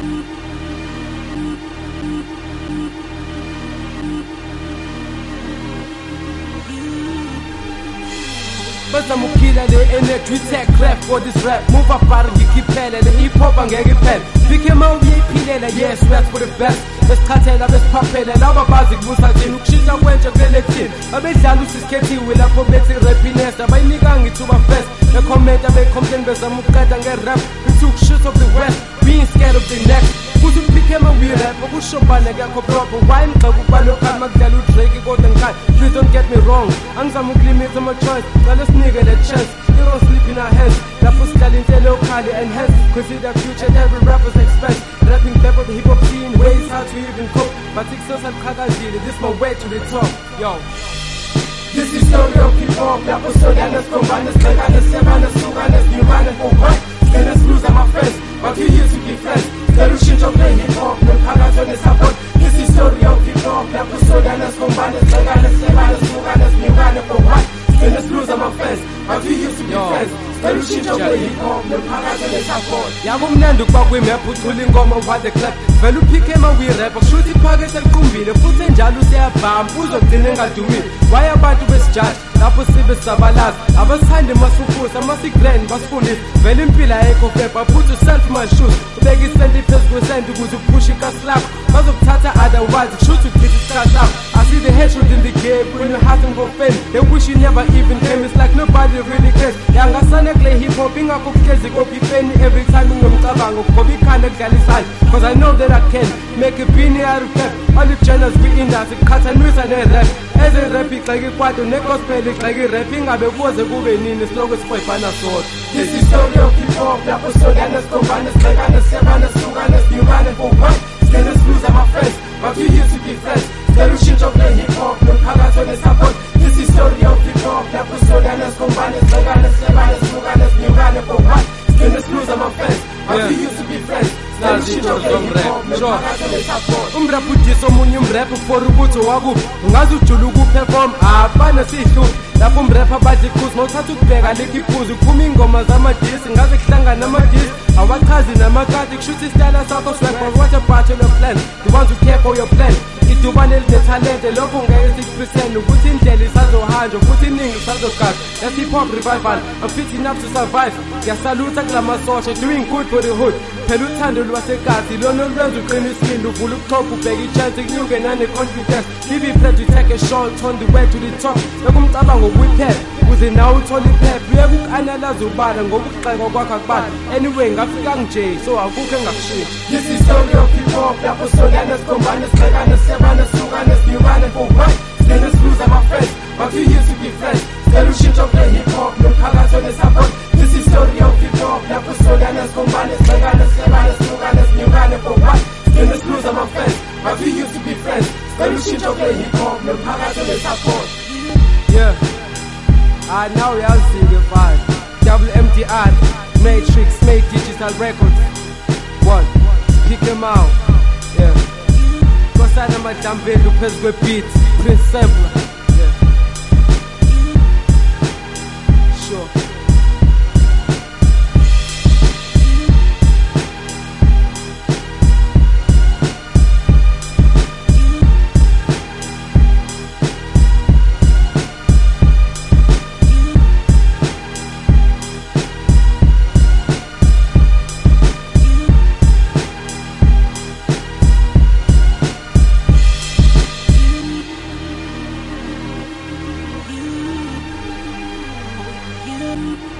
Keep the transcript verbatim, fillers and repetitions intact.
Bazamukhila le energy tech rap for this rap. Move up bar ngikhiphele le hip hop angeke iphele. Became out uyiphilela yes rap for the best. Besikhathela besiphaphela laba bazi kubusa thina ukushintsha kwentsha kulele thina. Abedlala usisikhethiwe lapho bethi rapiness abayinika ngithuba first. Be comment be complain bezama ukuqeda nge rap. We took shit of the west, being scared of the next. Kuthi became a we rap ukushobana yakho proper. Why ngixaka ukubalo khali makudlala uDrake kodwa ngikhaya. Please don't get me wrong. Angizama ukulimit my choice. Let's nigga that chance. You don't sleep in our hands. Lapho sidlala intelo yokhali and hence consider future every rapper's expense. Rapping level the hip hop scene ways how to even cope. But success at Kagazili, this my way to the top. Yo. This is story of hip hop. Lapho sodanas combanas, leganas, semanas, suganas, new running for what? Then let's lose my friends. But we used to be friends. Solution to play hip hop, no Kagazone support. This is story of hip hop. Lapho sodanas combanas, leganas, semanas, suganas, new running for what? Then let's lose my friends. But we used to be Yo. friends. Yabo mnandi ukuba kwimap uthula ingoma uva the clap. Vele uphike ema uyirapper kushuthi iphakethe liqumbile futhi njalo usiyabhamba uzogcina engadumile. Why abantu besijaji lapho sibe sabalazi abasithandi masufusa amasigrand basifundise vele impilo ayikho phepha put yourself in my shoes ubeka isenti phezu kwesenti ukuze uphushe ikasi lakho bazokuthatha otherwise kushuthi ukhipha isikhathi sakho. I see the hatred in the game when you're hustling for fame. They wish you never even came. It's like nobody really cares. Yangasane kule hip hop ingakho kuhlezi copy pen every time ngomcabango ngoba ikhanda kudlala isandla. Cause I know that I can make a penny out of cap. All the channels we in that iqhathaniswa ne rap. As a rap igxeke kwato ne gospel igxeke rap ingabe kuze kube nini siloko siphefana sodwa. This is story of hip hop lapho sodana sikombana sigxekana siyabana sukana siyubana for what? Then let's lose my friends. But we used to be friends. Solution to play hip hop, no Kagazone support. This is story of hip hop. Lapho sodanas combanas, leganas, semanas, suganas, new running for what? Then let's lose my friends. But we used to be friends. Solution to play hip hop, no Kagazone support. Umrap udiso omunye umrap for ukuthi wakuphi. Ungaze ujule ukuperform abana sihluphi. Lapho umrapper bathi kuthi mawuthatha ukubheka lekho iphuzu kuphuma ingoma zamadisi ngaze kuhlangana namadisi awachazi namakati kushuthi isitayela sakho swag for what a battle of plan. The ones who care for your plan. Idubane linetalente lokho ngeke sikupresent ukuthi indlela isazohanjwa futhi iningi isazogada. That's hip hop revival. I'm fit enough to survive. Ngiyasalutha kulamasosha doing good for the hood. Phela uthando lwasekati lona olwenza uqina isibindi uvula ubuchopho ubheka ichance kunyuke nane confidence. Give it to take a shot on the way to the top. Bekumcabango ukuyiphepha ukuze nawe uthole iphepha uyeke ukuanalyze ubala ngoba ukugxeka kwakho akubala. Anyway ngafika nje so akukho engakushiya. This is story of hip hop lapho sodanas combanas sigxekana siyabana sukana siyubana for what? Then let's lose my friends. But we used to be friends. Solution to play hip hop no Kagazone support. This is story of hip hop lapho sodanas combanas sigxekana siyabana sukana siyubana for what? Then let's lose my friends. But we used to be friends. Solution to play hip hop no Kagazone support. Yeah. Ah, now we are seeing five. Double M T R, Matrix, Make Digital Records. One, pick them out. Yeah. Kosana Majambelu, Peswe Beat, Prince Sampler. Yeah. Sure. you